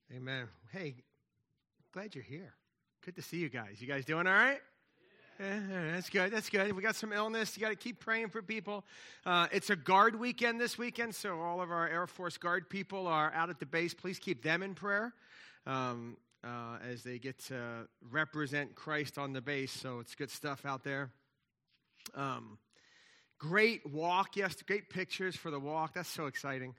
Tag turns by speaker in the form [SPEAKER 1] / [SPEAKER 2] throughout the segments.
[SPEAKER 1] Amen. Hey, glad you're here. Good to see you guys. You guys doing all right? Yeah, that's good. That's good. If we got some illness, you got to keep praying for people. It's a guard weekend this weekend, so all of our Air Force Guard people are out at the base. Please keep them in prayer as they get to represent Christ on the base. So it's good stuff out there. Great walk. Yes, great pictures for the walk. That's so exciting.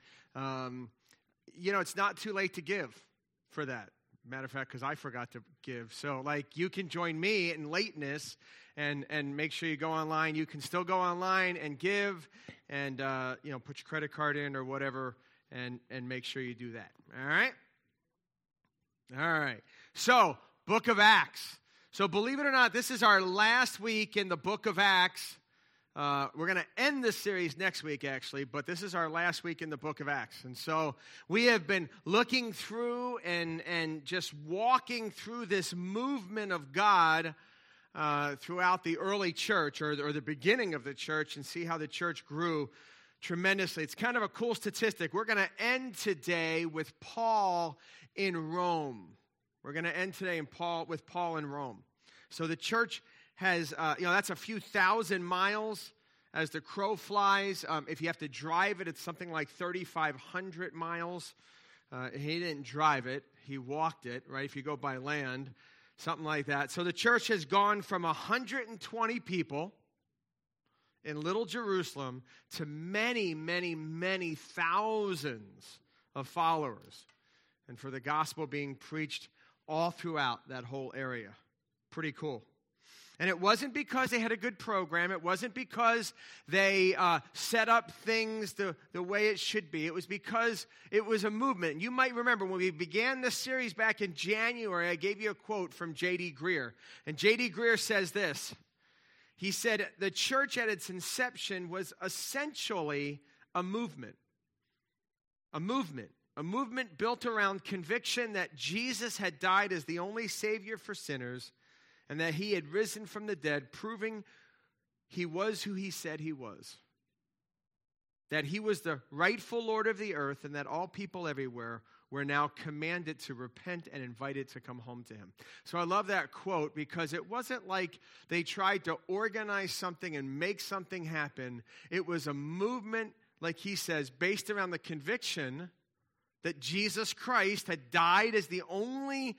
[SPEAKER 1] It's not too late to give for that. Matter of fact, because I forgot to give. So, you can join me in lateness and make sure you go online. You can still go online and give and, put your credit card in or whatever and make sure you do that. All right? All right. So, Book of Acts. So, believe it or not, this is our last week in the Book of Acts. We're going to end this series next week, actually, but this is our last week in the Book of Acts. And so we have been looking through and just walking through this movement of God throughout the early church or the beginning of the church and see how the church grew tremendously. It's kind of a cool statistic. We're going to end today with Paul in Rome. We're going to end today with Paul in Rome. So the church has, that's a few thousand miles as the crow flies. If you have to drive it, it's something like 3,500 miles. He didn't drive it. He walked it, right? If you go by land, something like that. So the church has gone from 120 people in Little Jerusalem to many, many, many thousands of followers. And for the gospel being preached all throughout that whole area. Pretty cool. And it wasn't because they had a good program. It wasn't because they set up things the way it should be. It was because it was a movement. And you might remember when we began this series back in January, I gave you a quote from J.D. Greear. And J.D. Greear says this. He said, the church at its inception was essentially a movement. A movement built around conviction that Jesus had died as the only Savior for sinners and that he had risen from the dead, proving he was who he said he was. That he was the rightful Lord of the earth, and that all people everywhere were now commanded to repent and invited to come home to him. So I love that quote because it wasn't like they tried to organize something and make something happen. It was a movement, like he says, based around the conviction that Jesus Christ had died as the only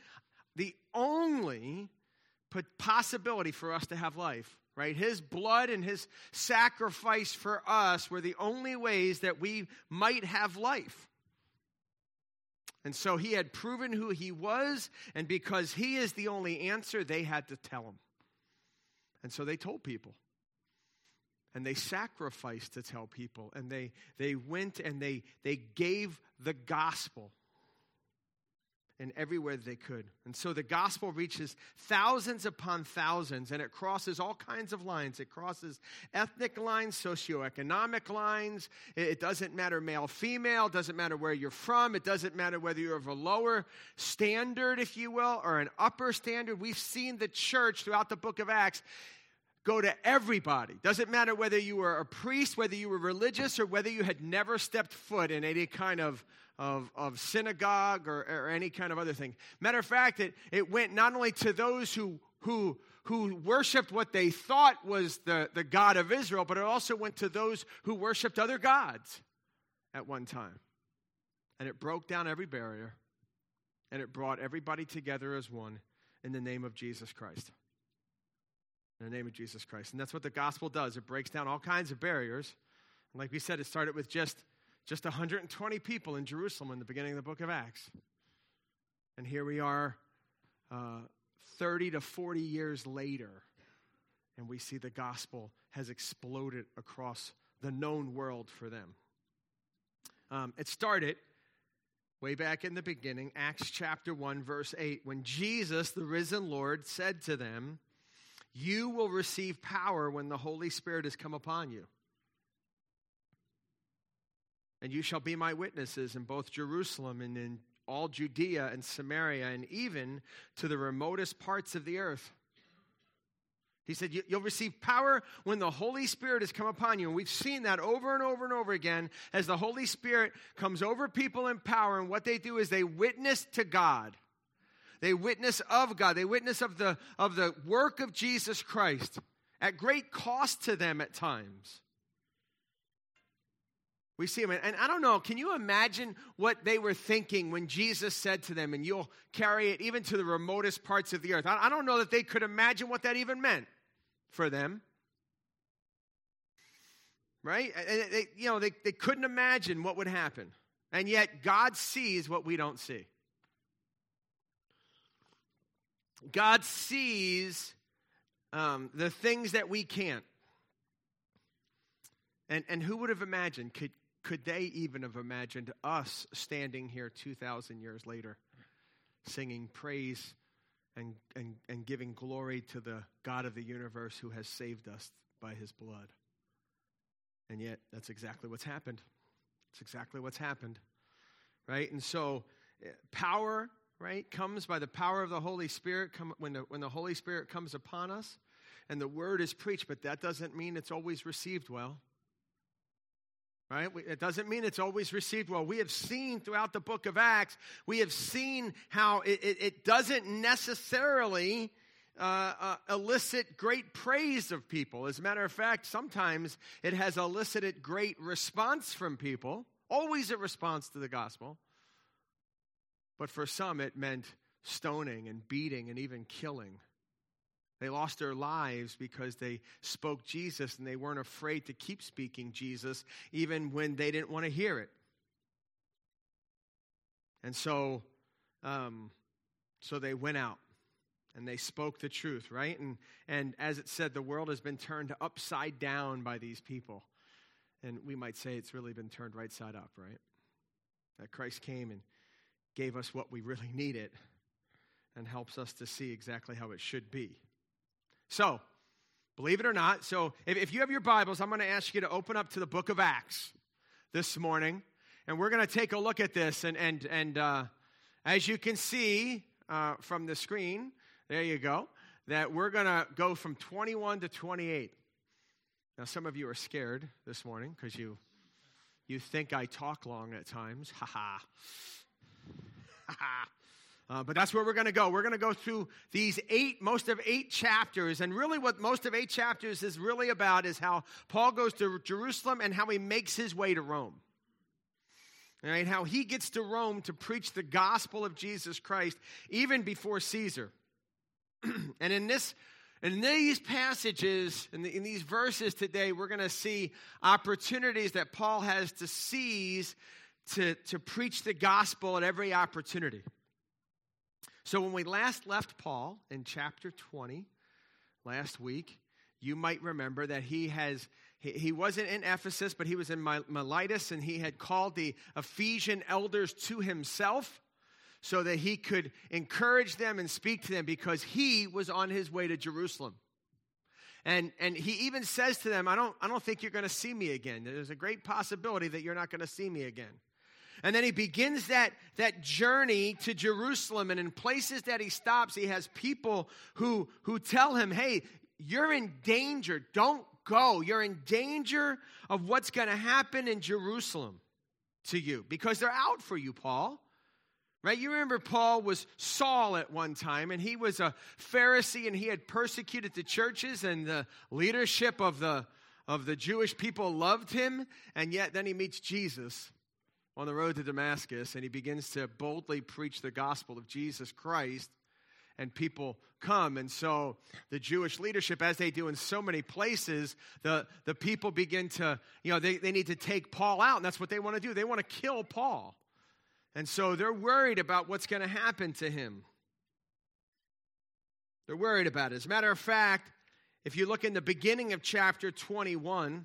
[SPEAKER 1] possibility for us to have life, right? His blood and his sacrifice for us were the only ways that we might have life. And so he had proven who he was, and because he is the only answer, they had to tell him. And so they told people. And they sacrificed to tell people. And they went and they gave the gospel and everywhere they could. And so the gospel reaches thousands upon thousands, and it crosses all kinds of lines. It crosses ethnic lines, socioeconomic lines. It doesn't matter male, female. It doesn't matter where you're from. It doesn't matter whether you're of a lower standard, if you will, or an upper standard. We've seen the church throughout the book of Acts go to everybody. Doesn't matter whether you were a priest, whether you were religious, or whether you had never stepped foot in any kind of synagogue or any kind of other thing. Matter of fact, it went not only to those who worshipped what they thought was the God of Israel, but it also went to those who worshipped other gods at one time. And it broke down every barrier, and it brought everybody together as one in the name of Jesus Christ. In the name of Jesus Christ. And that's what the gospel does. It breaks down all kinds of barriers. And like we said, it started with just 120 people in Jerusalem in the beginning of the book of Acts. And here we are 30 to 40 years later, and we see the gospel has exploded across the known world for them. It started way back in the beginning, Acts chapter 1, verse 8, when Jesus, the risen Lord, said to them, "You will receive power when the Holy Spirit has come upon you. And you shall be my witnesses in both Jerusalem and in all Judea and Samaria and even to the remotest parts of the earth." He said, you'll receive power when the Holy Spirit has come upon you. And we've seen that over and over and over again as the Holy Spirit comes over people in power. And what they do is they witness to God. They witness of God. They witness of the work of Jesus Christ at great cost to them at times. We see them. And I don't know, can you imagine what they were thinking when Jesus said to them, and you'll carry it even to the remotest parts of the earth? I don't know that they could imagine what that even meant for them. Right? They couldn't imagine what would happen. And yet God sees what we don't see. God sees the things that we can't. And who would have imagined? Could they even have imagined us standing here 2,000 years later, singing praise and giving glory to the God of the universe who has saved us by his blood? And yet, that's exactly what's happened. It's exactly what's happened, right? And so, power, right, comes by the power of the Holy Spirit when the Holy Spirit comes upon us, and the word is preached, but that doesn't mean it's always received well. Right? It doesn't mean it's always received well. We have seen throughout the book of Acts, we have seen how it doesn't necessarily elicit great praise of people. As a matter of fact, sometimes it has elicited great response from people, always a response to the gospel. But for some, it meant stoning and beating and even killing. They lost their lives because they spoke Jesus and they weren't afraid to keep speaking Jesus even when they didn't want to hear it. And so they went out and they spoke the truth, right? And as it said, the world has been turned upside down by these people. And we might say it's really been turned right side up, right? That Christ came and gave us what we really needed and helps us to see exactly how it should be. So, believe it or not, if you have your Bibles, I'm going to ask you to open up to the book of Acts this morning, and we're going to take a look at this. And as you can see from the screen, there you go, that we're going to go from 21 to 28. Now, some of you are scared this morning because you think I talk long at times. Ha ha. Ha ha. But that's where we're going to go. We're going to go through these most of 8 chapters. And really what most of 8 chapters is really about is how Paul goes to Jerusalem and how he makes his way to Rome. All right, how he gets to Rome to preach the gospel of Jesus Christ even before Caesar. And in these passages, in these verses today, we're going to see opportunities that Paul has to seize to preach the gospel at every opportunity. So when we last left Paul in chapter 20 last week, you might remember that he wasn't in Ephesus, but he was in Miletus, and he had called the Ephesian elders to himself so that he could encourage them and speak to them because he was on his way to Jerusalem. And he even says to them, I don't think you're going to see me again. There's a great possibility that you're not going to see me again. And then he begins that journey to Jerusalem, and in places that he stops, he has people who tell him, hey, you're in danger. Don't go. You're in danger of what's going to happen in Jerusalem to you because they're out for you, Paul. Right? You remember Paul was Saul at one time, and he was a Pharisee, and he had persecuted the churches, and the leadership of the Jewish people loved him, and yet then he meets Jesus on the road to Damascus, and he begins to boldly preach the gospel of Jesus Christ, and people come. And so the Jewish leadership, as they do in so many places, the people begin to, they need to take Paul out, and that's what they want to do. They want to kill Paul. And so they're worried about what's going to happen to him. They're worried about it. As a matter of fact, if you look in the beginning of chapter 21,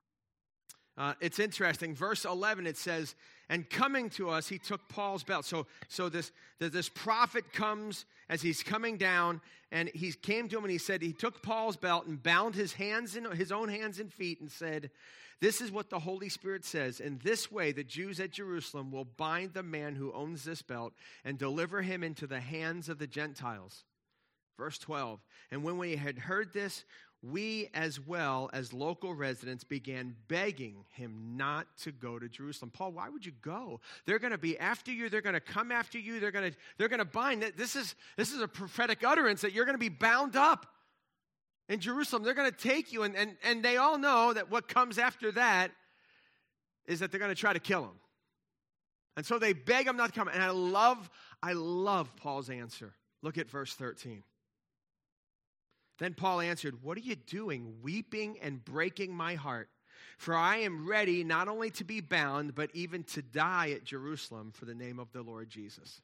[SPEAKER 1] it's interesting. Verse 11, it says, and coming to us, he took Paul's belt. So this prophet comes as he's coming down, and he came to him and he said, he took Paul's belt and bound his own hands and feet and said, this is what the Holy Spirit says. In this way, the Jews at Jerusalem will bind the man who owns this belt and deliver him into the hands of the Gentiles. Verse 12, and when we had heard this, we as well as local residents began begging him not to go to Jerusalem. Paul, why would you go? They're going to be after you. They're going to come after you. They're going to bind. This is a prophetic utterance that you're going to be bound up in Jerusalem. They're going to take you, and they all know that what comes after that is that they're going to try to kill him. And so they beg him not to come. And I love Paul's answer. Look at verse 13. Then Paul answered, what are you doing, weeping and breaking my heart? For I am ready not only to be bound, but even to die at Jerusalem for the name of the Lord Jesus.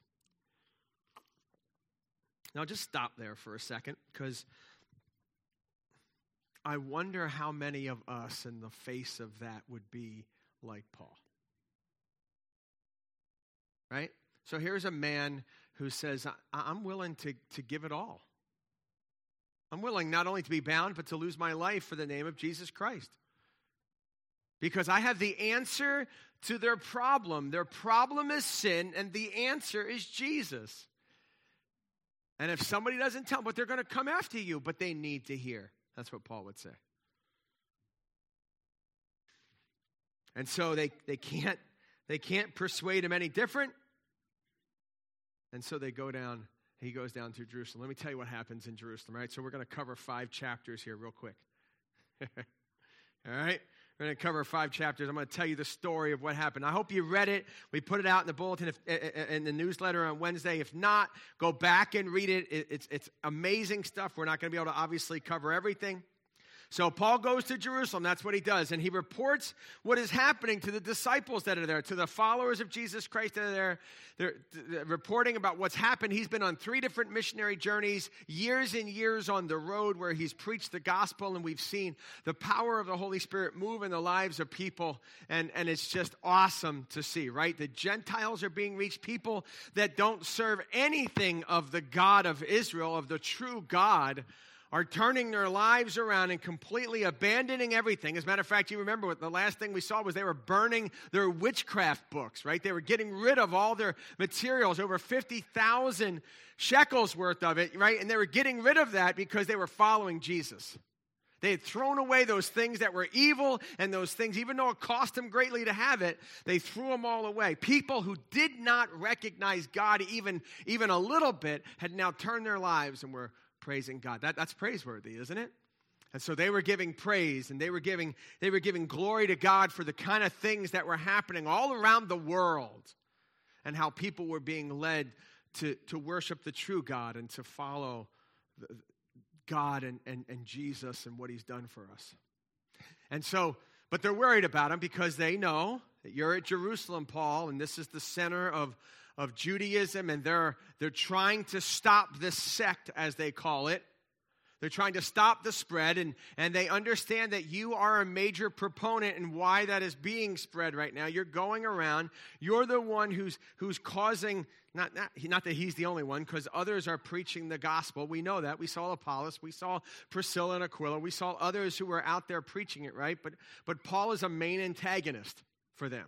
[SPEAKER 1] Now just stop there for a second, because I wonder how many of us in the face of that would be like Paul. Right? So here's a man who says, I'm willing to give it all. I'm willing not only to be bound, but to lose my life for the name of Jesus Christ. Because I have the answer to their problem. Their problem is sin, and the answer is Jesus. And if somebody doesn't tell them, but they're going to come after you, but they need to hear. That's what Paul would say. And so they can't persuade him any different. And so he goes down to Jerusalem. Let me tell you what happens in Jerusalem, right? So we're going to cover 5 chapters here real quick. All right? We're going to cover 5 chapters. I'm going to tell you the story of what happened. I hope you read it. We put it out in the bulletin, in the newsletter on Wednesday. If not, go back and read it. It's amazing stuff. We're not going to be able to obviously cover everything. So Paul goes to Jerusalem. That's what he does. And he reports what is happening to the disciples that are there, to the followers of Jesus Christ that are there. They're reporting about what's happened. He's been on 3 different missionary journeys, years and years on the road where he's preached the gospel, and we've seen the power of the Holy Spirit move in the lives of people, and it's just awesome to see, right? The Gentiles are being reached, people that don't serve anything of the God of Israel, of the true God, are turning their lives around and completely abandoning everything. As a matter of fact, you remember what the last thing we saw was they were burning their witchcraft books, right? They were getting rid of all their materials, over 50,000 shekels worth of it, right? And they were getting rid of that because they were following Jesus. They had thrown away those things that were evil, and those things, even though it cost them greatly to have it, they threw them all away. People who did not recognize God even a little bit had now turned their lives and were praising God. That's praiseworthy, isn't it? And so they were giving praise, and they were giving glory to God for the kind of things that were happening all around the world, and how people were being led to worship the true God and to follow God and Jesus and what he's done for us. And so, but they're worried about him because they know that you're at Jerusalem, Paul, and this is the center of Judaism, and they're trying to stop this sect, as they call it. They're trying to stop the spread, and they understand that you are a major proponent in why that is being spread right now. You're going around. You're the one who's causing, not that he's the only one, because others are preaching the gospel. We know that. We saw Apollos. We saw Priscilla and Aquila. We saw others who were out there preaching it, right? But Paul is a main antagonist for them.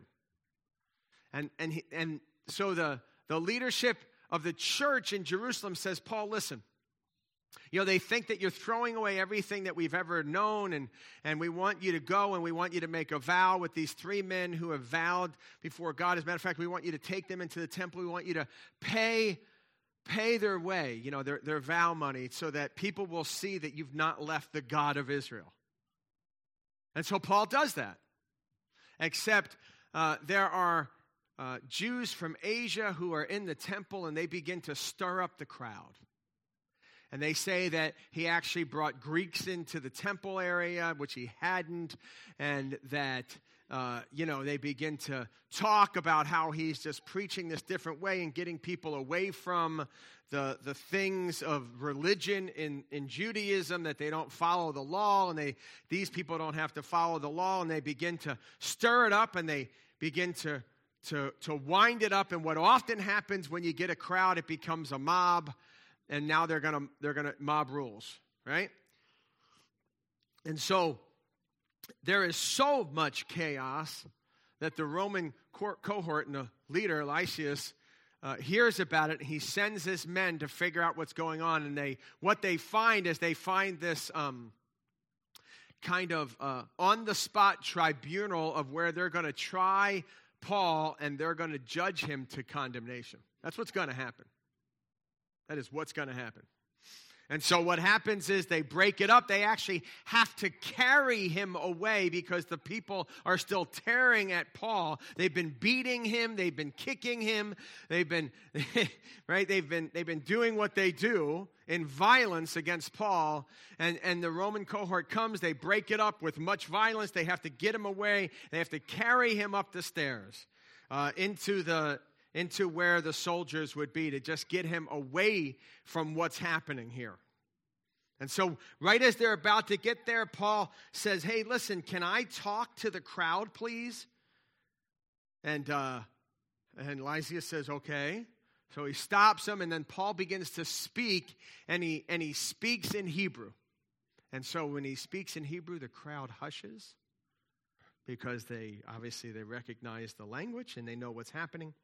[SPEAKER 1] And so the leadership of the church in Jerusalem says, Paul, listen, they think that you're throwing away everything that we've ever known, and we want you to go, and we want you to make a vow with these 3 men who have vowed before God. As a matter of fact, we want you to take them into the temple. We want you to pay their way, their vow money, so that people will see that you've not left the God of Israel. And so Paul does that, except there are Jews from Asia who are in the temple, and they begin to stir up the crowd. And they say that he actually brought Greeks into the temple area, which he hadn't, and that, they begin to talk about how he's just preaching this different way and getting people away from the things of religion in Judaism, that they don't follow the law, and these people don't have to follow the law, and they begin to stir it up, and they begin to wind it up. And what often happens when you get a crowd, it becomes a mob, and now they're gonna mob rules, right? And so there is so much chaos that the Roman cohort and the leader, Lysias, hears about it. He sends his men to figure out what's going on. And what they find is they find this kind of on-the-spot tribunal of where they're going to try Paul and they're going to judge him to condemnation. That's what's going to happen. That is what's going to happen. And so what happens is they break it up. They actually have to carry him away because the people are still tearing at Paul. They've been beating him. They've been kicking him. They've been right. They've been doing what they do in violence against Paul. And the Roman cohort comes. They break it up with much violence. They have to get him away. They have to carry him up the stairs into where the soldiers would be to just get him away from what's happening here. And so right as they're about to get there, Paul says, hey, listen, can I talk to the crowd, please? And Lysias says, okay. So he stops him, and then Paul begins to speak, and he speaks in Hebrew. And so when he speaks in Hebrew, the crowd hushes because they recognize the language and they know what's happening.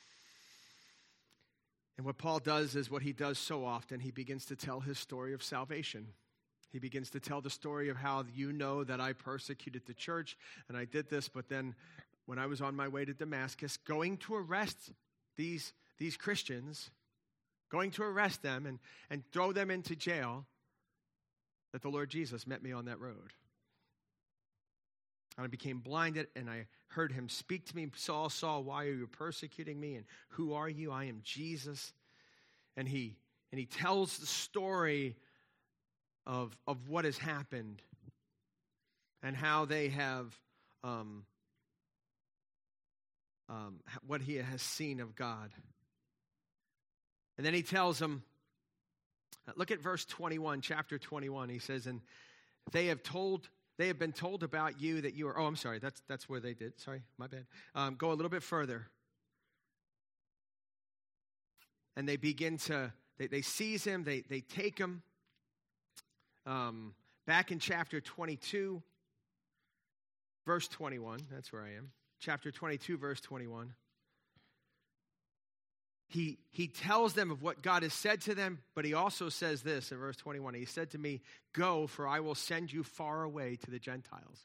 [SPEAKER 1] And what Paul does is what he does so often. He begins to tell his story of salvation. He begins to tell the story of how you know that I persecuted the church and I did this, but then when I was on my way to Damascus, going to arrest these Christians, going to arrest them and throw them into jail, that the Lord Jesus met me on that road. And I became blinded, and I heard him speak to me, Saul, Saul, why are you persecuting me? And who are you? I am Jesus. And he tells the story of what has happened and how they have, what he has seen of God. And then he tells them, look at verse 21, chapter 21. He says, and they have been told about you that you are, I'm sorry, that's where they did. Sorry, my bad. Go a little bit further. And they begin to, they seize him, they take him. Back in chapter 22, verse 21, that's where I am. Chapter 22, verse 21. He tells them of what God has said to them, but he also says this in verse 21. He said to me, go, for I will send you far away to the Gentiles.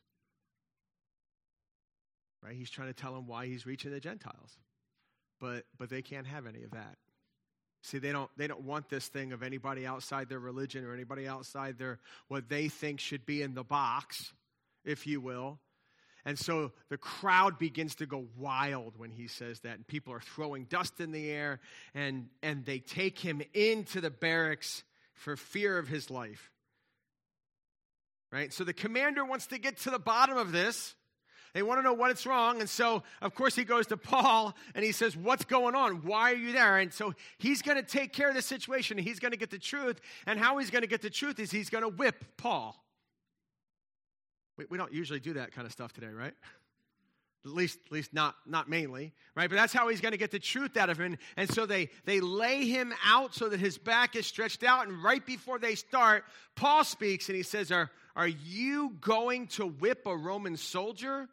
[SPEAKER 1] Right? He's trying to tell them why he's reaching the Gentiles. But they can't have any of that. See, they don't want this thing of anybody outside their religion or anybody outside their what they think should be in the box, if you will. And so the crowd begins to go wild when he says that. And people are throwing dust in the air. And they take him into the barracks for fear of his life. Right? So the commander wants to get to the bottom of this. They want to know what's wrong. And so, of course, he goes to Paul and he says, what's going on? Why are you there? And so he's going to take care of the situation. He's going to get the truth. And how he's going to get the truth is he's going to whip Paul. We don't usually do that kind of stuff today, right? At least not mainly, right? But that's how he's going to get the truth out of him. And so they lay him out so that his back is stretched out. And right before they start, Paul speaks and he says, are you going to whip a Roman soldier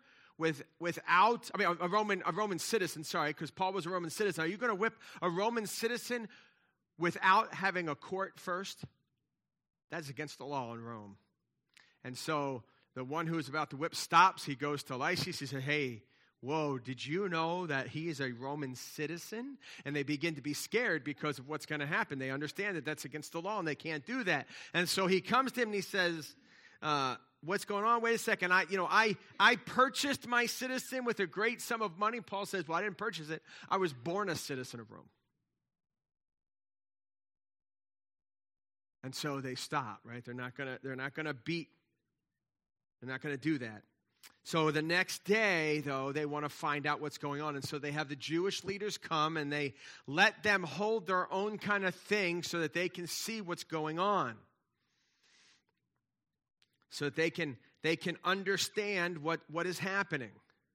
[SPEAKER 1] a Roman citizen, sorry, because Paul was a Roman citizen. Are you going to whip a Roman citizen without having a court first? That's against the law in Rome. And so the one who is about to whip stops. He goes to Lysias. He says, hey, whoa, did you know that he is a Roman citizen? And they begin to be scared because of what's going to happen. They understand that that's against the law and they can't do that. And so he comes to him and he says, what's going on? Wait a second. I purchased my citizen with a great sum of money. Paul says, well, I didn't purchase it. I was born a citizen of Rome. And so they stop, right? They're not going to beat. They're not going to do that. So the next day, though, they want to find out what's going on. And so they have the Jewish leaders come and they let them hold their own kind of thing so that they can see what's going on. So that they can understand what is happening.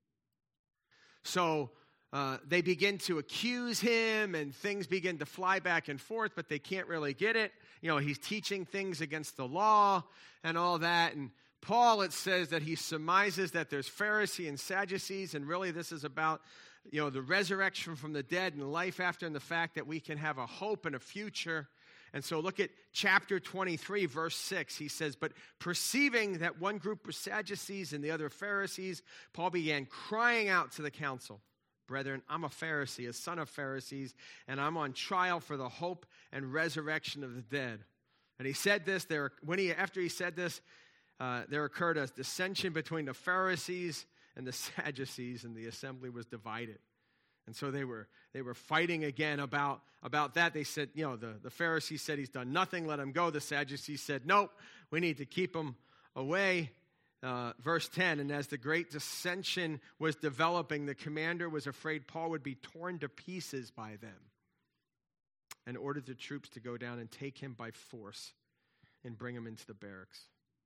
[SPEAKER 1] So they begin to accuse him and things begin to fly back and forth, but they can't really get it. He's teaching things against the law and all that. And Paul, it says that he surmises that there's Pharisees and Sadducees, and really this is about the resurrection from the dead and life after, and the fact that we can have a hope and a future. And so look at chapter 23, verse 6. He says, but perceiving that one group was Sadducees and the other Pharisees, Paul began crying out to the council, brethren, I'm a Pharisee, a son of Pharisees, and I'm on trial for the hope and resurrection of the dead. And he said this, after he said this, there occurred a dissension between the Pharisees and the Sadducees, and the assembly was divided. And so they were fighting again about that. They said, the Pharisees said he's done nothing, let him go. The Sadducees said, nope, we need to keep him away. Verse 10, and as the great dissension was developing, the commander was afraid Paul would be torn to pieces by them and ordered the troops to go down and take him by force and bring him into the barracks.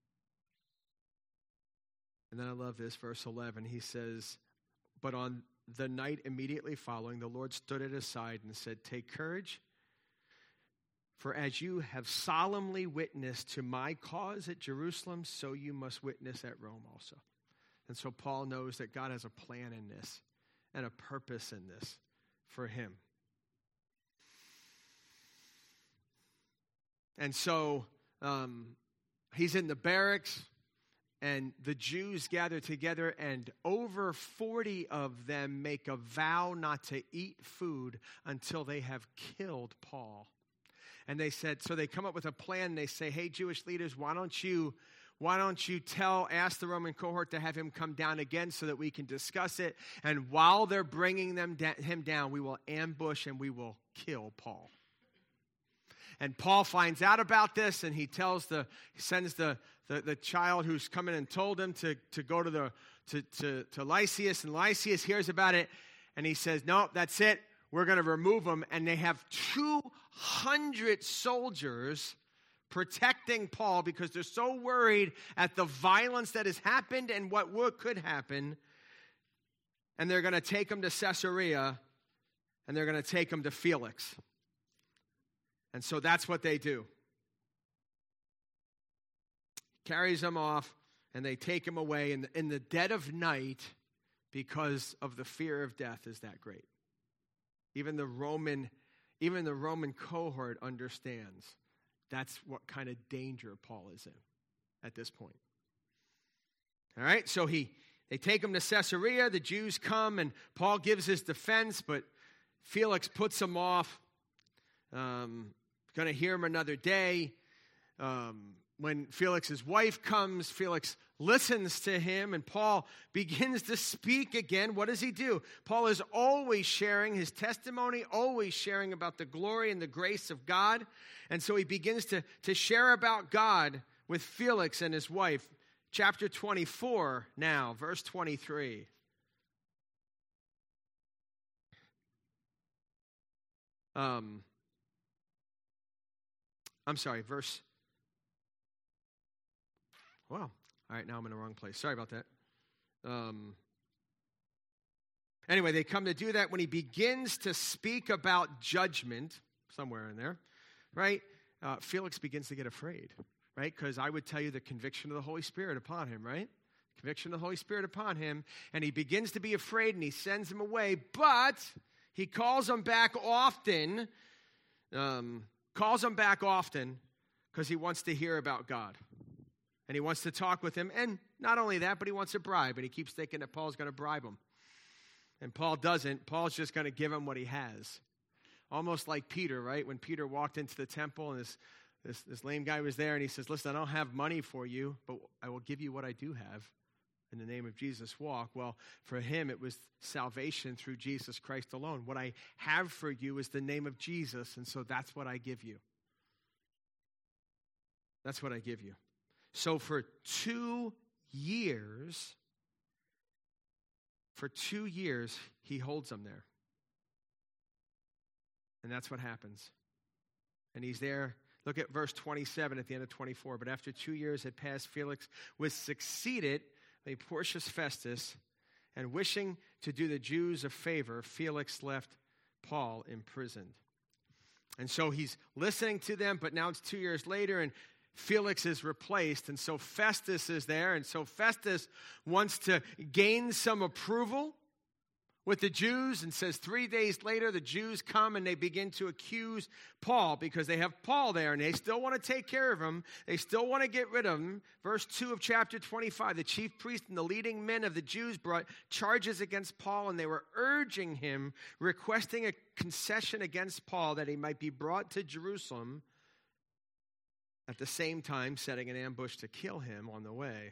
[SPEAKER 1] And then I love this, verse 11. He says, but on the night immediately following, the Lord stood at his side and said, take courage, for as you have solemnly witnessed to my cause at Jerusalem, so you must witness at Rome also. And so Paul knows that God has a plan in this and a purpose in this for him. And so he's in the barracks, and the Jews gather together, and over 40 of them make a vow not to eat food until they have killed Paul. And they said, so they come up with a plan. They say, hey, Jewish leaders, why don't you ask the Roman cohort to have him come down again so that we can discuss it. And while they're bringing him down, we will ambush and we will kill Paul. And Paul finds out about this, and he sends the child who's come in and told him to go to Lysias, and Lysias hears about it, and he says, no, that's it. We're going to remove him. And they have 200 soldiers protecting Paul because they're so worried at the violence that has happened and what could happen. And they're going to take him to Caesarea, and they're going to take him to Felix. And so that's what they do. Carries him off, and they take him away in the dead of night because of the fear of death is that great. Even the Roman cohort understands that's what kind of danger Paul is in at this point. All right, so they take him to Caesarea. The Jews come, and Paul gives his defense, but Felix puts him off. Going to hear him another day. When Felix's wife comes, Felix listens to him, and Paul begins to speak again. What does he do? Paul is always sharing his testimony, always sharing about the glory and the grace of God. And so he begins to share about God with Felix and his wife. Chapter 24 now, verse 23. Wow. All right, now I'm in the wrong place. Sorry about that. Anyway, they come to do that when he begins to speak about judgment, somewhere in there, right? Felix begins to get afraid, right? Because I would tell you the conviction of the Holy Spirit upon him, right? Conviction of the Holy Spirit upon him. And he begins to be afraid, and he sends him away, but he calls him back often, because he wants to hear about God. And he wants to talk with him. And not only that, but he wants a bribe. And he keeps thinking that Paul's going to bribe him. And Paul doesn't. Paul's just going to give him what he has. Almost like Peter, right? When Peter walked into the temple and this lame guy was there, and he says, listen, I don't have money for you, but I will give you what I do have. In the name of Jesus, walk. Well, for him, it was salvation through Jesus Christ alone. What I have for you is the name of Jesus, and so that's what I give you. That's what I give you. So for 2 years, he holds them there. And that's what happens. And he's there. Look at verse 27 at the end of 24. But after 2 years had passed, Felix was succeeded by Porcius Festus, and wishing to do the Jews a favor, Felix left Paul imprisoned. And so he's listening to them, but now it's 2 years later, and Felix is replaced, and so Festus is there, and so Festus wants to gain some approval with the Jews, and says 3 days later the Jews come and they begin to accuse Paul because they have Paul there and they still want to take care of him. They still want to get rid of him. Verse 2 of chapter 25, the chief priest and the leading men of the Jews brought charges against Paul, and they were urging him, requesting a concession against Paul that he might be brought to Jerusalem, at the same time setting an ambush to kill him on the way.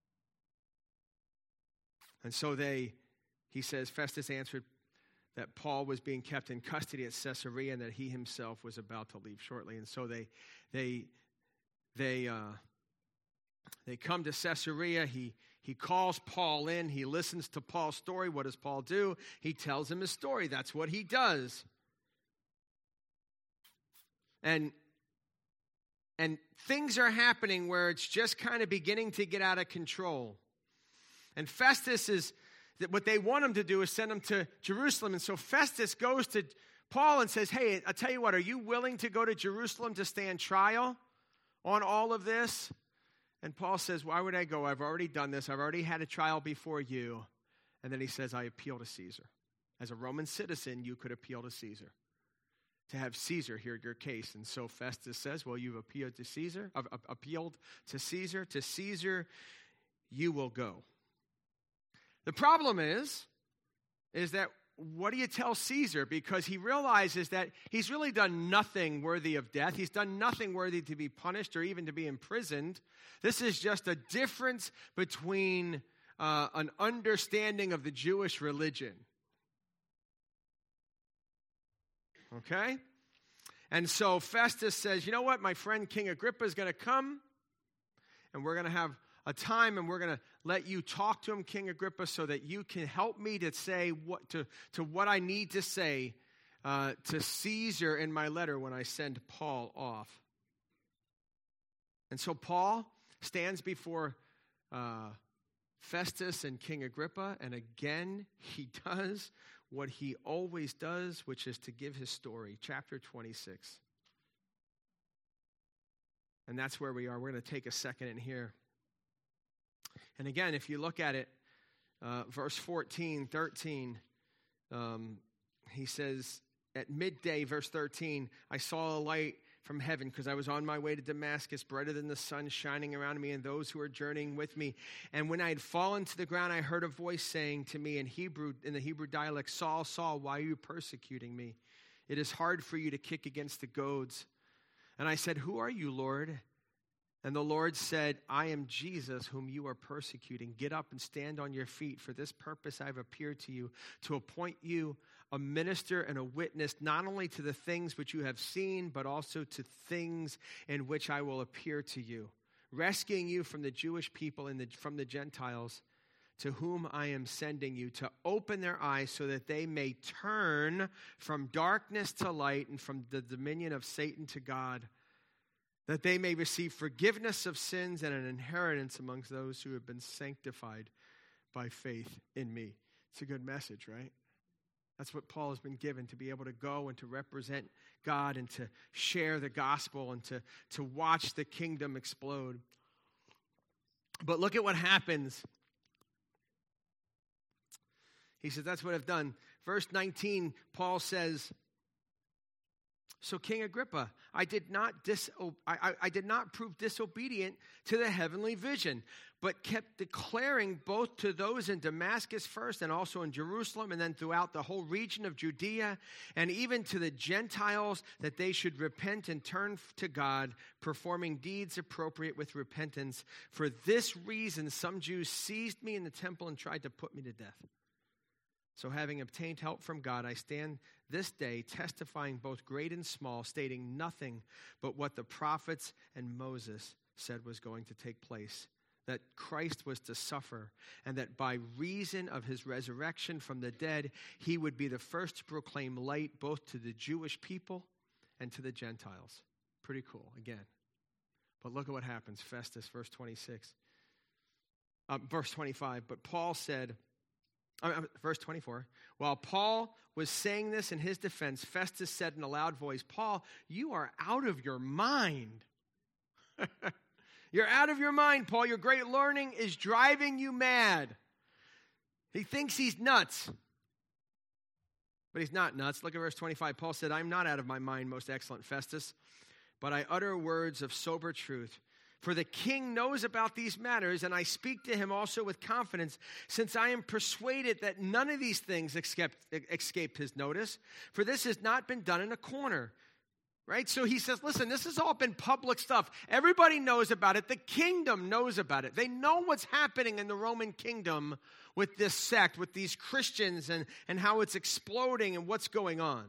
[SPEAKER 1] And so he says, Festus answered that Paul was being kept in custody at Caesarea and that he himself was about to leave shortly. And so they come to Caesarea. He calls Paul in. He listens to Paul's story. What does Paul do? He tells him his story. That's what he does. And things are happening where it's just kind of beginning to get out of control. And Festus is, what they want him to do is send him to Jerusalem. And so Festus goes to Paul and says, hey, I'll tell you what, are you willing to go to Jerusalem to stand trial on all of this? And Paul says, why would I go? I've already done this. I've already had a trial before you. And then he says, I appeal to Caesar. As a Roman citizen, you could appeal to Caesar, to have Caesar hear your case. And so Festus says, well, you've appealed to Caesar. To Caesar, you will go. The problem is that what do you tell Caesar? Because he realizes that he's really done nothing worthy of death. He's done nothing worthy to be punished or even to be imprisoned. This is just a difference between an understanding of the Jewish religion. Okay? And so Festus says, you know what? My friend King Agrippa is going to come, and we're going to have a time, and we're going to let you talk to him, King Agrippa, so that you can help me to say what I need to say to Caesar in my letter when I send Paul off. And so Paul stands before Festus and King Agrippa, and again he does what he always does, which is to give his story. Chapter 26. And that's where we are. We're going to take a second in here. And again, if you look at it, verse 14, 13, he says, at midday, verse 13, I saw a light from heaven because I was on my way to Damascus, brighter than the sun shining around me and those who were journeying with me. And when I had fallen to the ground, I heard a voice saying to me in the Hebrew dialect, Saul, Saul, why are you persecuting me? It is hard for you to kick against the goads. And I said, who are you, Lord? And the Lord said, I am Jesus whom you are persecuting. Get up and stand on your feet. For this purpose I have appeared to you, to appoint you a minister and a witness, not only to the things which you have seen, but also to things in which I will appear to you, rescuing you from the Jewish people and from the Gentiles, to whom I am sending you, to open their eyes so that they may turn from darkness to light and from the dominion of Satan to God, that they may receive forgiveness of sins and an inheritance amongst those who have been sanctified by faith in me. It's a good message, right? That's what Paul has been given, to be able to go and to represent God and to share the gospel and to watch the kingdom explode. But look at what happens. He says, that's what I've done. Verse 19, Paul says, so King Agrippa, I did not prove disobedient to the heavenly vision, but kept declaring both to those in Damascus first and also in Jerusalem and then throughout the whole region of Judea and even to the Gentiles that they should repent and turn to God, performing deeds appropriate with repentance. For this reason, some Jews seized me in the temple and tried to put me to death. So having obtained help from God, I stand this day testifying both great and small, stating nothing but what the prophets and Moses said was going to take place, that Christ was to suffer, and that by reason of his resurrection from the dead, he would be the first to proclaim light both to the Jewish people and to the Gentiles. Pretty cool, again. But look at what happens. Festus, verse 25. But Paul said, verse 24, while Paul was saying this in his defense, Festus said in a loud voice, Paul, you are out of your mind. You're out of your mind, Paul. Your great learning is driving you mad. He thinks he's nuts. But he's not nuts. Look at verse 25. Paul said, I'm not out of my mind, most excellent Festus, but I utter words of sober truth. For the king knows about these matters, and I speak to him also with confidence, since I am persuaded that none of these things escaped his notice. For this has not been done in a corner. Right? So he says, listen, this has all been public stuff. Everybody knows about it. The kingdom knows about it. They know what's happening in the Roman kingdom with this sect, with these Christians, and how it's exploding and what's going on.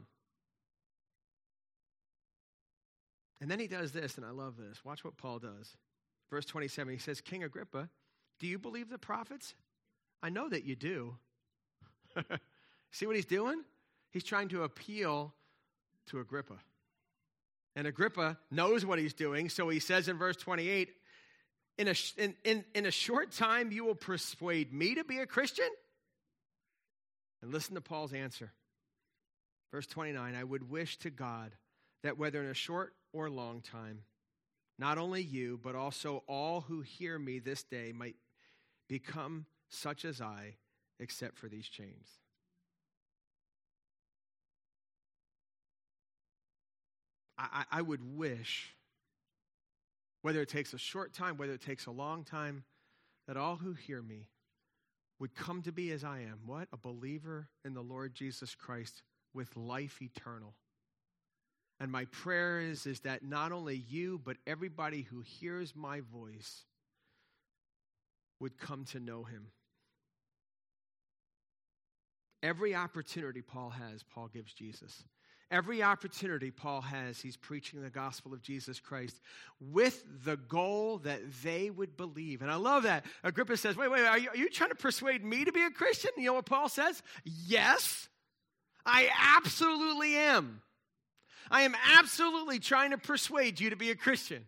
[SPEAKER 1] And then he does this, and I love this. Watch what Paul does. Verse 27, he says, King Agrippa, do you believe the prophets? I know that you do. See what he's doing? He's trying to appeal to Agrippa. And Agrippa knows what he's doing, so he says in verse 28, in a short time you will persuade me to be a Christian? And listen to Paul's answer. Verse 29, I would wish to God that whether in a short or long time, not only you, but also all who hear me this day might become such as I, except for these chains. I would wish, whether it takes a short time, whether it takes a long time, that all who hear me would come to be as I am. What? A believer in the Lord Jesus Christ with life eternal. And my prayer is that not only you, but everybody who hears my voice would come to know him. Every opportunity Paul has, Paul gives Jesus. Every opportunity Paul has, he's preaching the gospel of Jesus Christ with the goal that they would believe. And I love that. Agrippa says, wait, are you trying to persuade me to be a Christian? You know what Paul says? Yes, I absolutely am. I am absolutely trying to persuade you to be a Christian.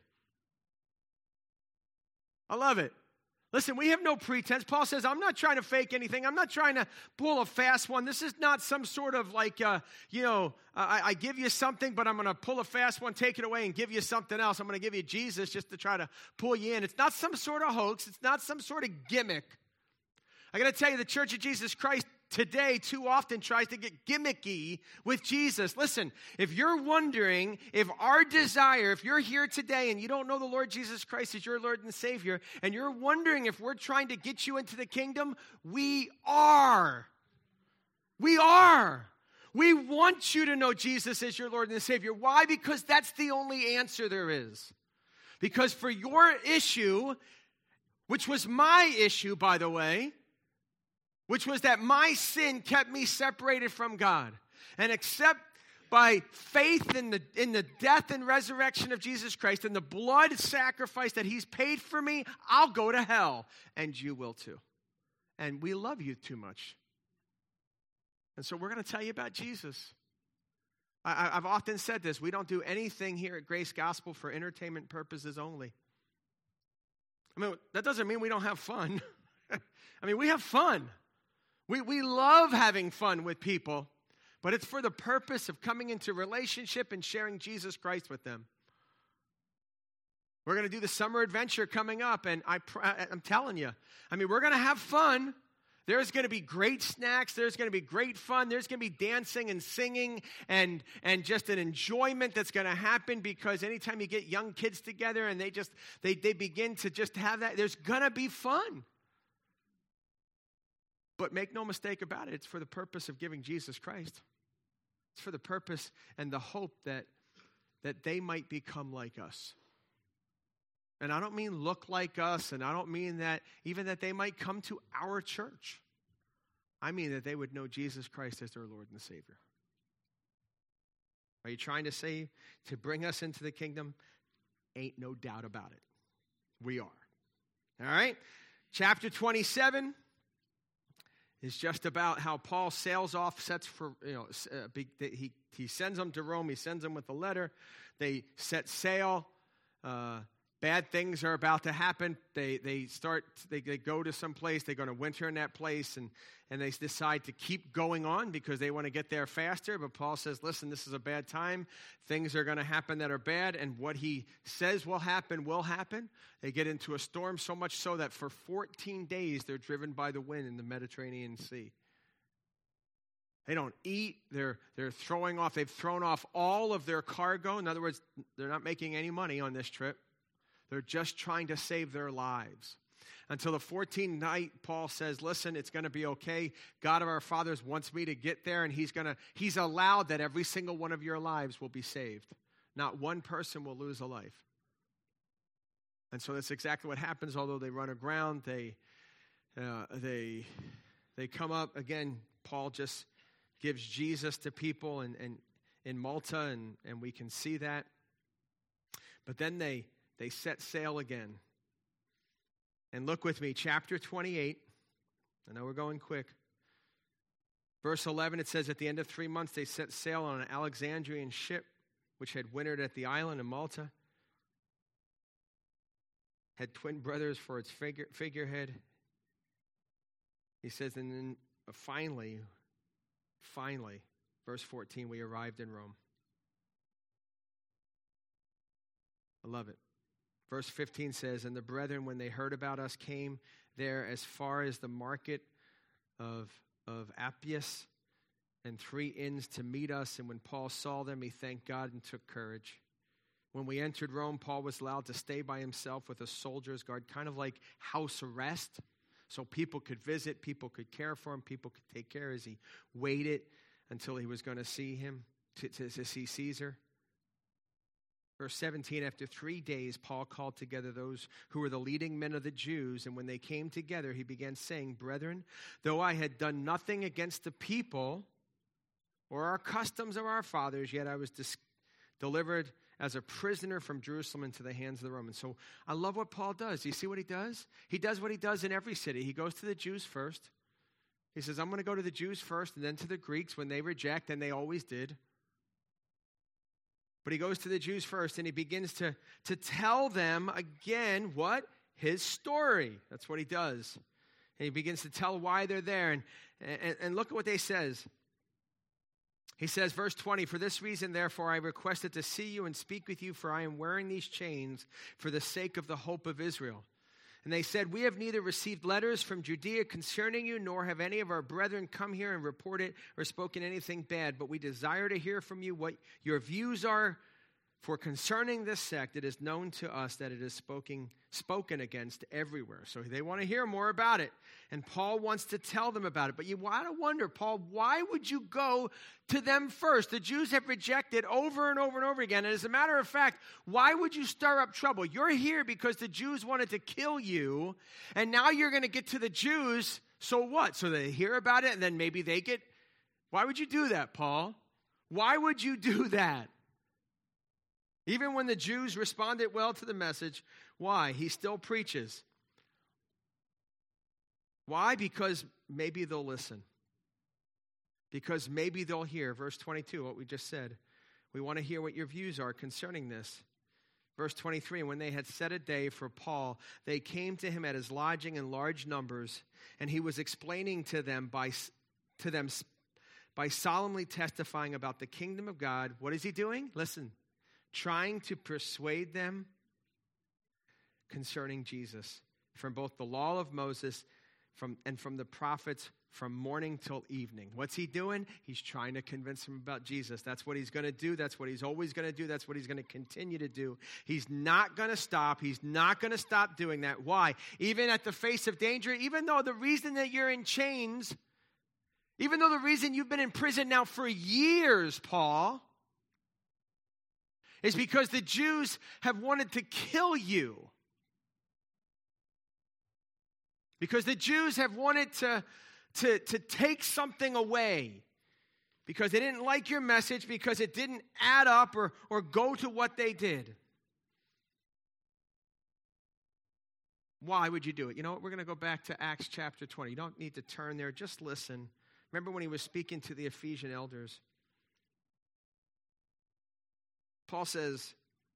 [SPEAKER 1] I love it. Listen, we have no pretense. Paul says, I'm not trying to fake anything. I'm not trying to pull a fast one. This is not some sort of like, I give you something, but I'm going to pull a fast one, take it away, and give you something else. I'm going to give you Jesus just to try to pull you in. It's not some sort of hoax. It's not some sort of gimmick. I got to tell you, the Church of Jesus Christ today too often tries to get gimmicky with Jesus. Listen, if you're wondering if our desire, if you're here today and you don't know the Lord Jesus Christ as your Lord and Savior, and you're wondering if we're trying to get you into the kingdom, we are. We are. We want you to know Jesus as your Lord and Savior. Why? Because that's the only answer there is. Because for your issue, which was my issue, by the way, which was that my sin kept me separated from God. And except by faith in the death and resurrection of Jesus Christ and the blood sacrifice that he's paid for me, I'll go to hell. And you will too. And we love you too much. And so we're going to tell you about Jesus. I've often said this. We don't do anything here at Grace Gospel for entertainment purposes only. I mean, that doesn't mean we don't have fun. I mean, we have fun. We love having fun with people, but it's for the purpose of coming into relationship and sharing Jesus Christ with them. We're going to do the summer adventure coming up, and I'm telling you, I mean, we're going to have fun. There's going to be great snacks. There's going to be great fun. There's going to be dancing and singing and just an enjoyment that's going to happen, because anytime you get young kids together and they begin to just have that, there's going to be fun. But make no mistake about it, it's for the purpose of giving Jesus Christ. It's for the purpose and the hope that they might become like us. And I don't mean look like us, and I don't mean that even that they might come to our church. I mean that they would know Jesus Christ as their Lord and Savior. Are you trying to say to bring us into the kingdom? Ain't no doubt about it. We are. All right? Chapter 27 is just about how Paul sails off, he sends them to Rome, he sends them with a letter, they set sail, bad things are about to happen, they go to some place, they're going to winter in that place, and they decide to keep going on because they want to get there faster, but Paul says, listen, this is a bad time, things are going to happen that are bad, and what he says will happen. They get into a storm, so much so that for 14 days they're driven by the wind in the Mediterranean Sea. They don't eat. They've thrown off all of their cargo. In other words, they're not making any money on this trip. They're just trying to save their lives. Until the 14th night, Paul says, listen, it's going to be okay. God of our fathers wants me to get there, and he's allowed that every single one of your lives will be saved. Not one person will lose a life. And so that's exactly what happens. Although they run aground, they come up. Again, Paul just gives Jesus to people and in Malta, and we can see that. But then they set sail again. And look with me, chapter 28. I know we're going quick. Verse 11, it says, at the end of 3 months, they set sail on an Alexandrian ship, which had wintered at the island of Malta, had twin brothers for its figurehead. He says, and then finally, verse 14, we arrived in Rome. I love it. Verse 15 says, and the brethren, when they heard about us, came there as far as the market of Appius and 3 inns to meet us. And when Paul saw them, he thanked God and took courage. When we entered Rome, Paul was allowed to stay by himself with a soldier's guard, kind of like house arrest. So people could visit, people could care for him, people could take care as he waited until he was going to see him, to see Caesar. Verse 17, after 3 days, Paul called together those who were the leading men of the Jews, and when they came together, he began saying, brethren, though I had done nothing against the people or our customs of our fathers, yet I was delivered as a prisoner from Jerusalem into the hands of the Romans. So I love what Paul does. You see what he does? He does what he does in every city. He goes to the Jews first. He says, I'm going to go to the Jews first and then to the Greeks when they reject, and they always did. But he goes to the Jews first, and he begins to tell them again what? His story. That's what he does. And he begins to tell why they're there. And look at what they says. He says, verse 20, for this reason, therefore, I requested to see you and speak with you, for I am wearing these chains for the sake of the hope of Israel. And they said, we have neither received letters from Judea concerning you, nor have any of our brethren come here and reported or spoken anything bad. But we desire to hear from you what your views are. For concerning this sect, it is known to us that it is spoken against everywhere. So they want to hear more about it. And Paul wants to tell them about it. But you want to wonder, Paul, why would you go to them first? The Jews have rejected over and over and over again. And as a matter of fact, why would you stir up trouble? You're here because the Jews wanted to kill you. And now you're going to get to the Jews. So what? So they hear about it and then maybe they get... Why would you do that, Paul? Why would you do that? Even when the Jews responded well to the message, why? He still preaches. Why? Because maybe they'll listen. Because maybe they'll hear. Verse 22, what we just said. We want to hear what your views are concerning this. Verse 23, when they had set a day for Paul, they came to him at his lodging in large numbers, and he was explaining to them by solemnly testifying about the kingdom of God. What is he doing? Listen. Trying to persuade them concerning Jesus from both the law of Moses and from the prophets from morning till evening. What's he doing? He's trying to convince them about Jesus. That's what he's going to do. That's what he's always going to do. That's what he's going to continue to do. He's not going to stop. He's not going to stop doing that. Why? Even at the face of danger, even though the reason that you're in chains, even though the reason you've been in prison now for years, Paul, is because the Jews have wanted to kill you. Because the Jews have wanted to take something away. Because they didn't like your message, because it didn't add up or go to what they did. Why would you do it? You know what? We're going to go back to Acts chapter 20. You don't need to turn there. Just listen. Remember when he was speaking to the Ephesian elders? Paul says,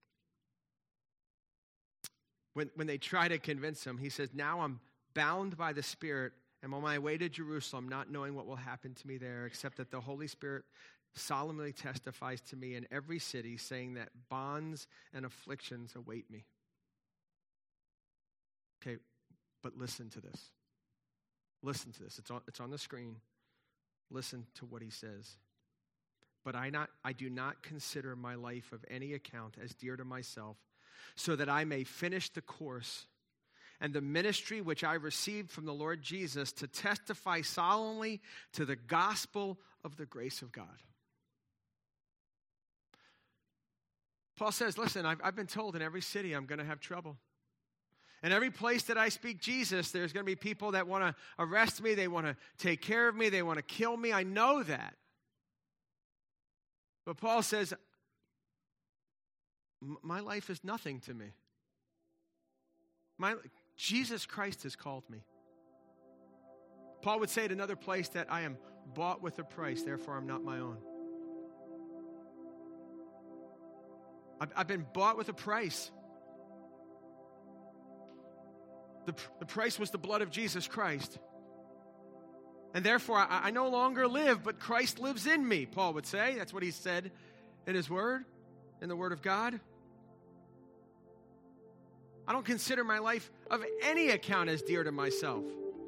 [SPEAKER 1] when they try to convince him, he says, now I'm bound by the Spirit. I'm on my way to Jerusalem, not knowing what will happen to me there, except that the Holy Spirit solemnly testifies to me in every city, saying that bonds and afflictions await me. Okay, but listen to this. Listen to this. It's on the screen. Listen to what he says. But I do not consider my life of any account as dear to myself, so that I may finish the course and the ministry which I received from the Lord Jesus to testify solemnly to the gospel of the grace of God. Paul says, listen, I've been told in every city I'm going to have trouble. In every place that I speak Jesus, there's going to be people that want to arrest me. They want to take care of me. They want to kill me. I know that. But Paul says, my life is nothing to me. Jesus Christ has called me. Paul would say at another place that I am bought with a price, therefore I'm not my own. I've been bought with a price. The price was the blood of Jesus Christ. And therefore, I no longer live, but Christ lives in me, Paul would say. That's what he said in his word, in the word of God. I don't consider my life of any account as dear to myself,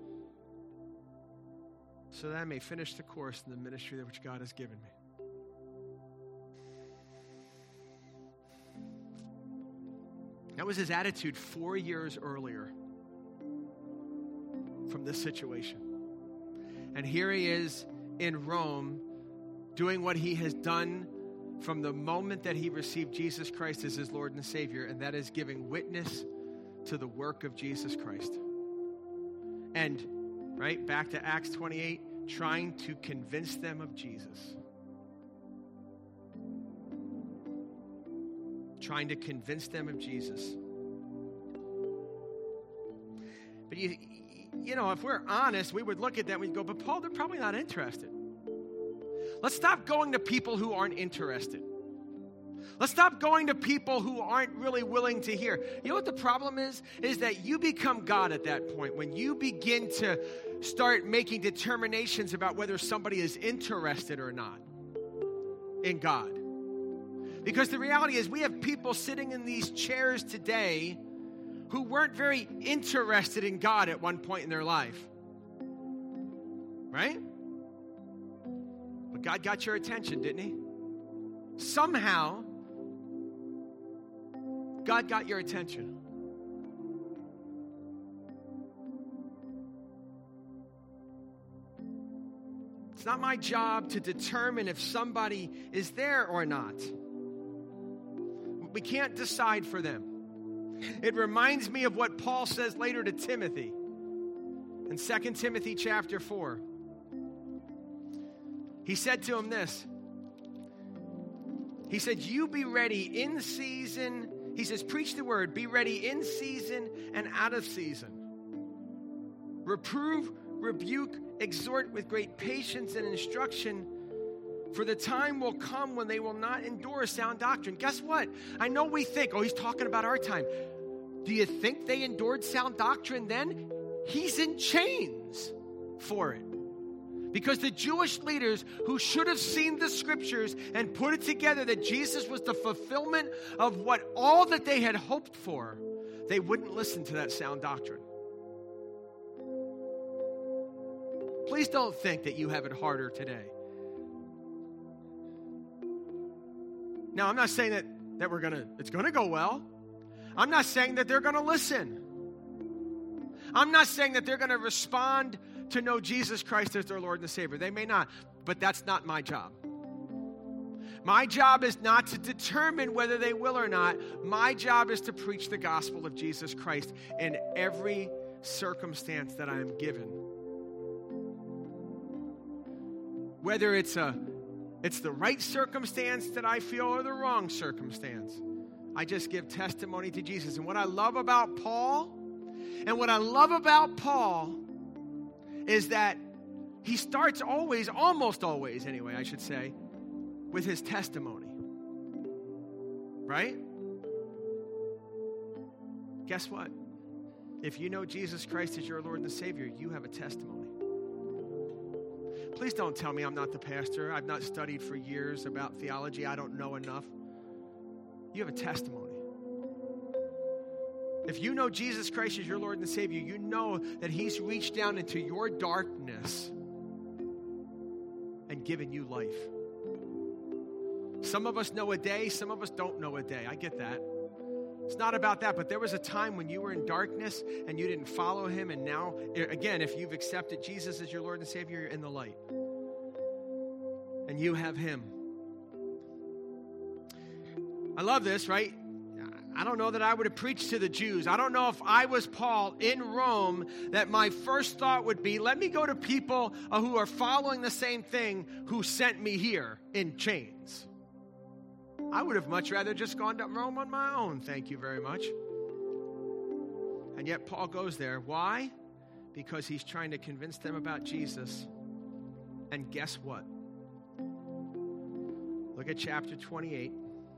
[SPEAKER 1] so that I may finish the course in the ministry which God has given me. That was his attitude 4 years earlier from this situation. And here he is in Rome doing what he has done from the moment that he received Jesus Christ as his Lord and Savior, and that is giving witness to the work of Jesus Christ. And, right, back to Acts 28, trying to convince them of Jesus. Trying to convince them of Jesus. But you know, if we're honest, we would look at that and we'd go, but Paul, they're probably not interested. Let's stop going to people who aren't interested. Let's stop going to people who aren't really willing to hear. You know what the problem is? Is that you become God at that point. When you begin to start making determinations about whether somebody is interested or not in God. Because the reality is we have people sitting in these chairs today who weren't very interested in God at one point in their life. Right? But God got your attention, didn't he? Somehow, God got your attention. It's not my job to determine if somebody is there or not. We can't decide for them. It reminds me of what Paul says later to Timothy in 2 Timothy chapter 4. He said to him this. He said, you be ready in season. He says, preach the word. Be ready in season and out of season. Reprove, rebuke, exhort with great patience and instruction. For the time will come when they will not endure sound doctrine. Guess what? I know we think, oh, he's talking about our time. Do you think they endured sound doctrine then? He's in chains for it. Because the Jewish leaders who should have seen the scriptures and put it together that Jesus was the fulfillment of what all that they had hoped for, they wouldn't listen to that sound doctrine. Please don't think that you have it harder today. Now, I'm not saying that it's going to go well. I'm not saying that they're going to listen. I'm not saying that they're going to respond to know Jesus Christ as their Lord and Savior. They may not, but that's not my job. My job is not to determine whether they will or not. My job is to preach the gospel of Jesus Christ in every circumstance that I am given. Whether it's the right circumstance that I feel or the wrong circumstance. I just give testimony to Jesus. And what I love about Paul, is that he starts always, almost always anyway, I should say, with his testimony. Right? Guess what? If you know Jesus Christ as your Lord and Savior, you have a testimony. Please don't tell me I'm not the pastor. I've not studied for years about theology. I don't know enough. You have a testimony. If you know Jesus Christ as your Lord and Savior, you know that he's reached down into your darkness and given you life. Some of us know a day, some of us don't know a day. I get that. It's not about that, but there was a time when you were in darkness and you didn't follow him, and now, again, if you've accepted Jesus as your Lord and Savior, you're in the light. And you have him. I love this, right? I don't know that I would have preached to the Jews. I don't know if I was Paul in Rome that my first thought would be, let me go to people who are following the same thing who sent me here in chains. I would have much rather just gone to Rome on my own, thank you very much. And yet Paul goes there. Why? Because he's trying to convince them about Jesus. And guess what? Look at chapter 28.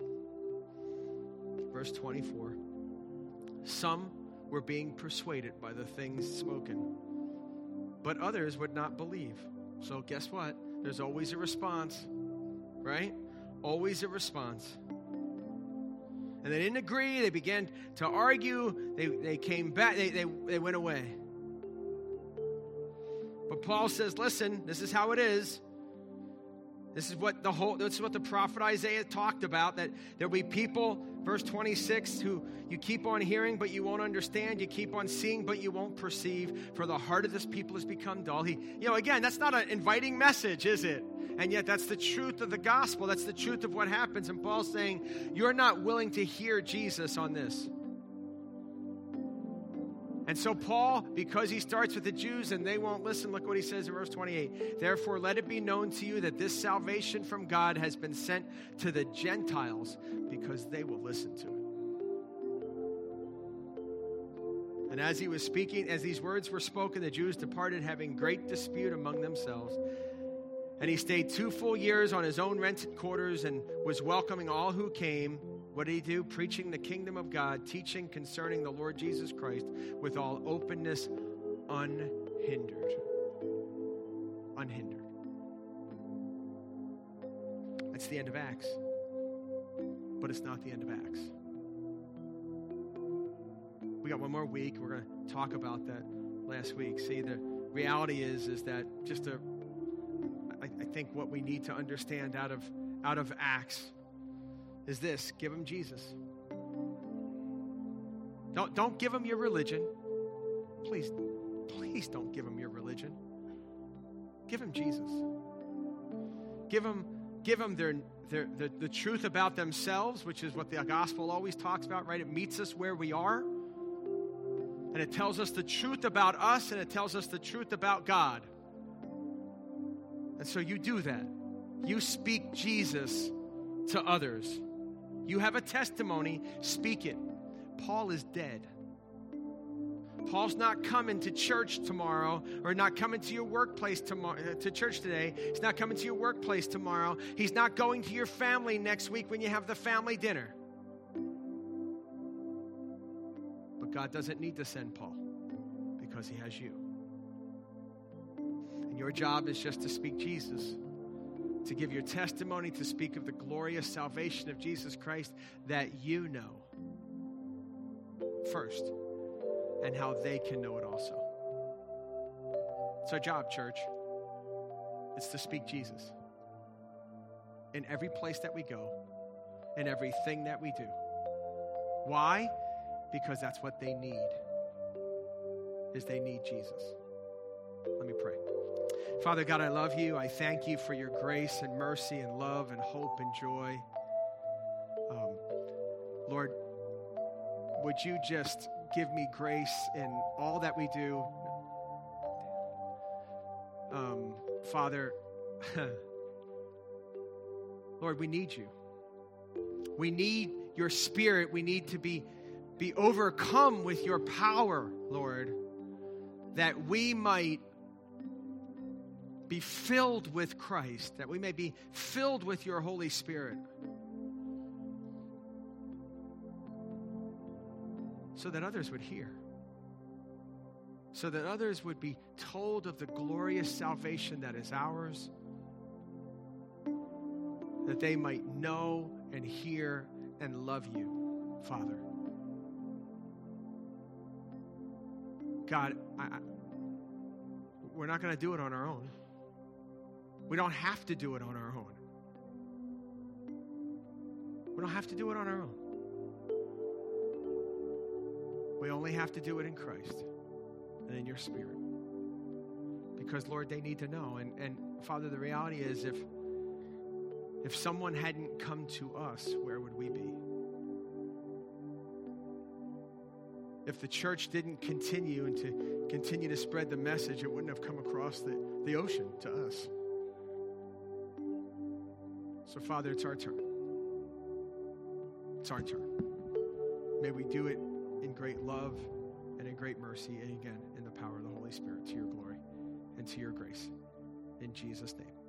[SPEAKER 1] Verse 24, some were being persuaded by the things spoken, but others would not believe. So guess what? There's always a response, right? Always a response. And they didn't agree. They began to argue. They came back. They went away. But Paul says, listen, this is how it is. This is what the prophet Isaiah talked about, that there'll be people, verse 26, who you keep on hearing, but you won't understand. You keep on seeing, but you won't perceive. For the heart of this people has become dull. Again, that's not an inviting message, is it? And yet that's the truth of the gospel. That's the truth of what happens. And Paul's saying, you're not willing to hear Jesus on this. And so Paul, because he starts with the Jews and they won't listen, look what he says in verse 28. Therefore, let it be known to you that this salvation from God has been sent to the Gentiles because they will listen to it. And as he was speaking, as these words were spoken, the Jews departed, having great dispute among themselves. And he stayed 2 full years on his own rented quarters and was welcoming all who came. What did he do? Preaching the kingdom of God, teaching concerning the Lord Jesus Christ with all openness, unhindered. Unhindered. That's the end of Acts. But it's not the end of Acts. We got one more week. We're going to talk about that last week. See, the reality is that I think what we need to understand out of Acts is this: give them Jesus. Don't give them your religion. Please don't give them your religion. Give them Jesus. Give them the truth about themselves, which is what the gospel always talks about, right? It meets us where we are. And it tells us the truth about us, and it tells us the truth about God. And so you do that. You speak Jesus to others. You have a testimony, speak it. Paul is dead. Paul's not coming to church tomorrow, or not coming to your workplace tomorrow, to church today. He's not coming to your workplace tomorrow. He's not going to your family next week when you have the family dinner. But God doesn't need to send Paul because he has you. And your job is just to speak Jesus, to give your testimony, to speak of the glorious salvation of Jesus Christ that you know first, and how they can know it also. It's our job, church. It's to speak Jesus in every place that we go, in everything that we do. Why? Because that's what they need, is they need Jesus. Let me pray. Father God, I love you. I thank you for your grace and mercy and love and hope and joy. Lord, would you just give me grace in all that we do? Father, Lord, we need you. We need your Spirit. We need to be overcome with your power, Lord, that we might be filled with Christ, that we may be filled with your Holy Spirit, so that others would hear, so that others would be told of the glorious salvation that is ours, that they might know and hear and love you, Father. God, we're not going to do it on our own. We don't have to do it on our own. We don't have to do it on our own. We only have to do it in Christ and in your Spirit. Because, Lord, they need to know. And Father, the reality is if someone hadn't come to us, where would we be? If the church didn't continue to spread the message, it wouldn't have come across the ocean to us. So, Father, it's our turn. It's our turn. May we do it in great love and in great mercy, and again, in the power of the Holy Spirit, to your glory and to your grace. In Jesus' name.